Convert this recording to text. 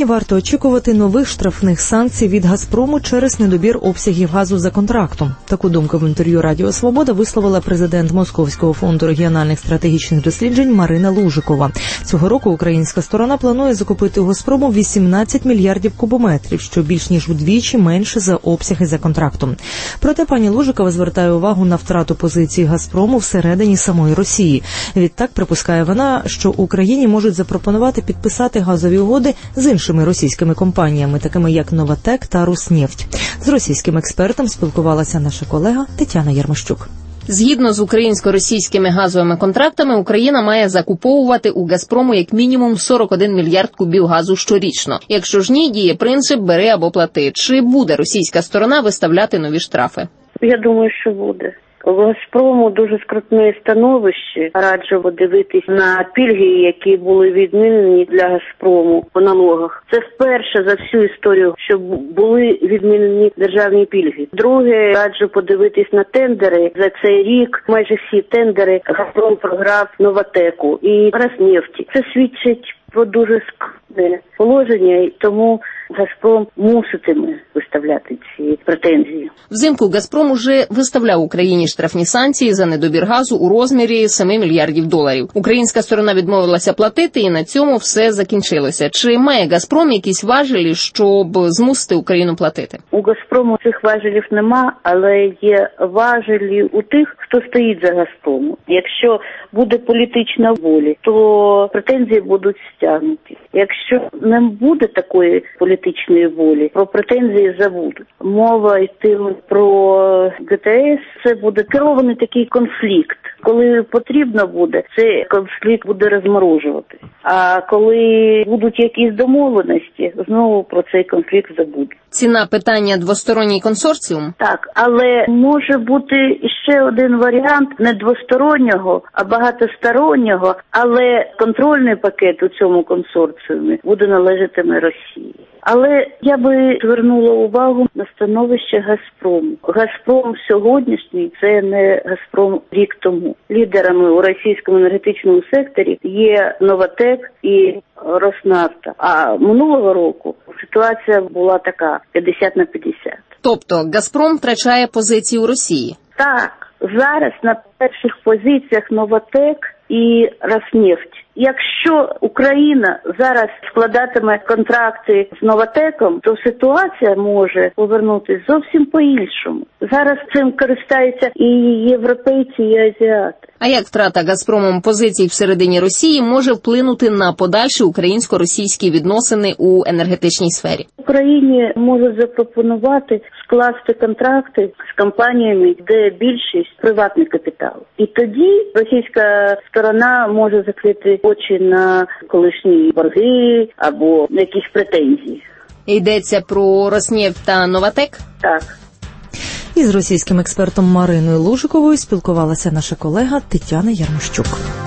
Варто очікувати нових штрафних санкцій від «Газпрому» через недобір обсягів газу за контрактом. Таку думку в інтерв'ю Радіо Свобода висловила президент Московського фонду регіональних стратегічних досліджень Марина Лужикова. Цього року українська сторона планує закупити у «Газпрому» 18 мільярдів кубометрів, що більш ніж удвічі менше за обсяги за контрактом. Проте пані Лужикова звертає увагу на втрату позиції «Газпрому» всередині самої Росії. Відтак припускає вона, що Україні можуть запропонувати підписати газові угоди з іншими російськими компаніями, такими як «Новатек» та «Руснефть». З російським експертом спілкувалася наша колега Тетяна Ярмощук. Згідно з українсько-російськими газовими контрактами, Україна має закуповувати у «Газпрому» як мінімум 41 мільярд кубів газу щорічно. Якщо ж ні, діє принцип «бери або плати». Чи буде російська сторона виставляти нові штрафи? Я думаю, що буде. У «Газпрому» дуже скрутне становище. Раджу подивитись на пільги, які були відмінені для «Газпрому» по налогах. Це вперше за всю історію, що були відмінені державні пільги. Друге, раджу подивитись на тендери. За цей рік майже всі тендери «Газпром» програв «Новатеку» і «Роснефті». Це свідчить про дуже скрутне положення, і тому «Газпром» муситиме виставляти ці претензії. Взимку «Газпром» уже виставляв Україні штрафні санкції за недобір газу у розмірі 7 мільярдів доларів. Українська сторона відмовилася платити, і на цьому все закінчилося. Чи має «Газпром» якісь важелі, щоб змусити Україну платити? У «Газпрому» цих важелів нема, але є важелі у тих, хто стоїть за «Газпромом». Якщо буде політична воля, то претензії будуть стягнуті. Якщо не буде такої політичної волі, про претензії забудуть. Мова йтиме про ГТС, це буде керований такий конфлікт. Коли потрібно буде, цей конфлікт буде розморожувати. А коли будуть якісь домовленості, знову про цей конфлікт забудуть. Ціна питання двосторонній консорціум? Так, але може бути ще один варіант не двостороннього, а багатостороннього, але контрольний пакет у цьому консорціумі буде належатиме Росії. Але я би звернула увагу на становище «Газпрому». «Газпром» сьогоднішній – це не «Газпром» рік тому. Лідерами у російському енергетичному секторі є «Новатек» і «Роснафта». А минулого року ситуація була така – 50/50. Тобто «Газпром» втрачає позиції у Росії? Так. Зараз на перших позиціях «Новатек» і «Роснефть». Якщо Україна зараз складатиме контракти з «Новатеком», то ситуація може повернутися зовсім по-іншому. Зараз цим користаються і європейці, і азіати. А як втрата «Газпромом» позицій всередині Росії може вплинути на подальші українсько-російські відносини у енергетичній сфері? Україні можуть запропонувати скласти контракти з компаніями, де більшість приватний капітал. І тоді російська сторона може закрити очі на колишні борги або якісь претензії. Йдеться про «Роснефть» та «Новатек»? Так. Із російським експертом Мариною Лужиковою спілкувалася наша колега Тетяна Ярмощук.